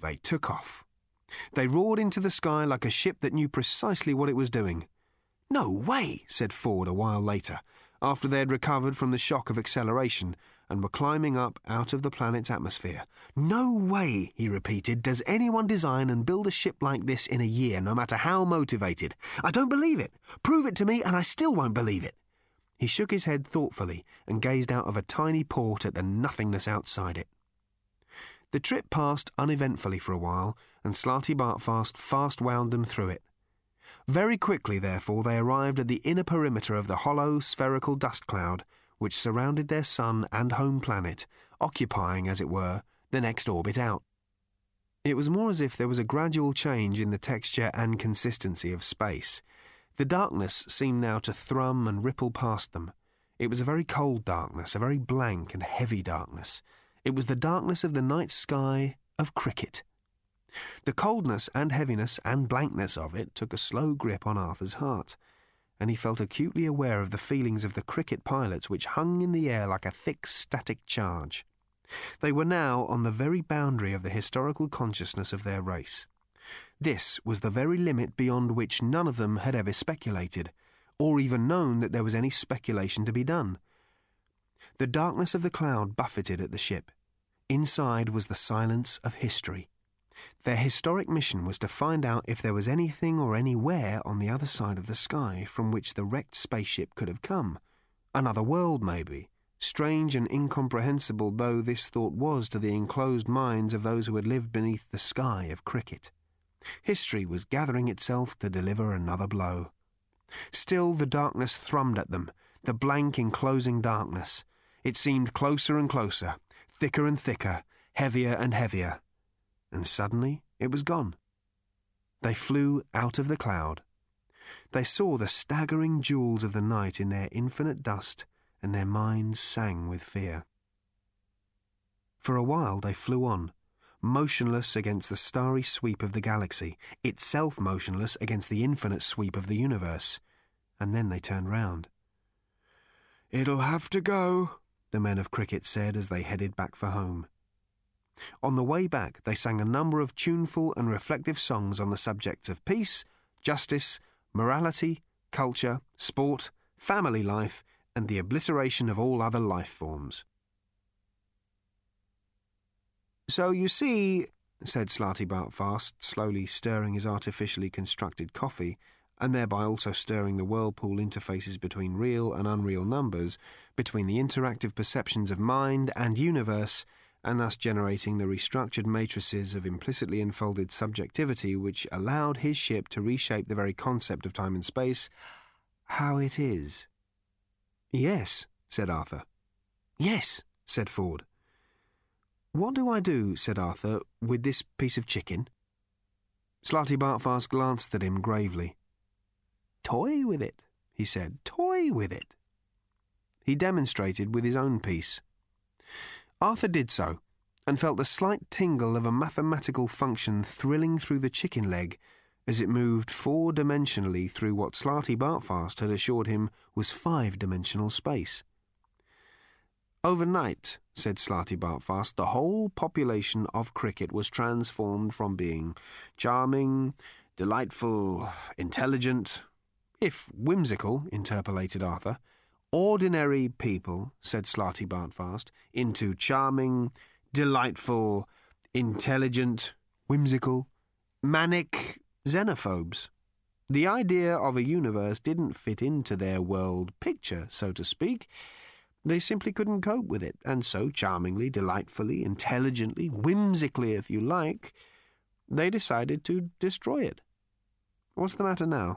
they took off. They roared into the sky like a ship that knew precisely what it was doing. "No way," said Ford a while later, after they had recovered from the shock of acceleration and were climbing up out of the planet's atmosphere. "No way," he repeated, "does anyone design and build a ship like this in a year, no matter how motivated. I don't believe it. Prove it to me and I still won't believe it." He shook his head thoughtfully and gazed out of a tiny port at the nothingness outside it. The trip passed uneventfully for a while, and Slarty Bartfast fast wound them through it. Very quickly, therefore, they arrived at the inner perimeter of the hollow, spherical dust cloud which surrounded their sun and home planet, occupying, as it were, the next orbit out. It was more as if there was a gradual change in the texture and consistency of space. The darkness seemed now to thrum and ripple past them. It was a very cold darkness, a very blank and heavy darkness. It was the darkness of the night sky of Cricket. The coldness and heaviness and blankness of it took a slow grip on Arthur's heart, and he felt acutely aware of the feelings of the Cricket pilots which hung in the air like a thick static charge. They were now on the very boundary of the historical consciousness of their race. This was the very limit beyond which none of them had ever speculated, or even known that there was any speculation to be done. The darkness of the cloud buffeted at the ship. Inside was the silence of history. Their historic mission was to find out if there was anything or anywhere on the other side of the sky from which the wrecked spaceship could have come. Another world, maybe. Strange and incomprehensible though this thought was to the enclosed minds of those who had lived beneath the sky of Cricket. History was gathering itself to deliver another blow. Still the darkness thrummed at them, the blank enclosing darkness. It seemed closer and closer, thicker and thicker, heavier and heavier. And suddenly it was gone. They flew out of the cloud. They saw the staggering jewels of the night in their infinite dust, and their minds sang with fear. For a while they flew on, motionless against the starry sweep of the galaxy, itself motionless against the infinite sweep of the universe. And then they turned round. "It'll have to go," the men of Cricket said as they headed back for home. On the way back they sang a number of tuneful and reflective songs on the subjects of peace, justice, morality, culture, sport, family life, and the obliteration of all other life forms. "So you see," said Slarty Bartfast, slowly stirring his artificially constructed coffee, and thereby also stirring the whirlpool interfaces between real and unreal numbers, between the interactive perceptions of mind and universe, and thus generating the restructured matrices of implicitly enfolded subjectivity which allowed his ship to reshape the very concept of time and space, "how it is." "Yes," said Arthur. "Yes," said Ford. "What do I do," said Arthur, "with this piece of chicken?" Slarty Bartfast glanced at him gravely. "Toy with it," he said. "Toy with it." He demonstrated with his own piece. Arthur did so, and felt the slight tingle of a mathematical function thrilling through the chicken leg as it moved four-dimensionally through what Slarty Bartfast had assured him was five-dimensional space. "Overnight," said Slarty Bartfast, "the whole population of Cricket was transformed from being charming, delightful, intelligent, if whimsical," interpolated Arthur, "ordinary people," said Slarty Bartfast, "into charming, delightful, intelligent, whimsical, manic xenophobes. The idea of a universe didn't fit into their world picture, so to speak. They simply couldn't cope with it, and so charmingly, delightfully, intelligently, whimsically, if you like, they decided to destroy it. What's the matter now?"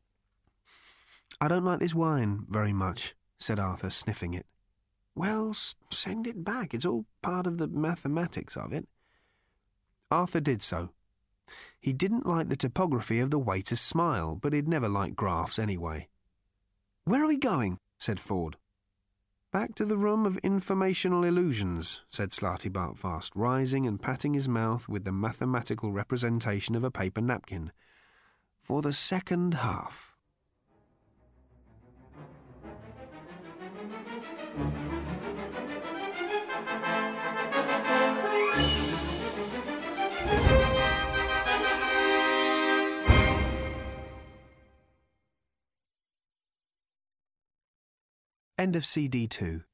"I don't like this wine very much," said Arthur, sniffing it. "Well, send it back. It's all part of the mathematics of it." Arthur did so. He didn't like the topography of the waiter's smile, but he'd never liked graphs anyway. "Where are we going?" said Ford. "Back to the room of informational illusions," said Slarty Bartfast, rising and patting his mouth with the mathematical representation of a paper napkin. "For the second half." End of CD 2.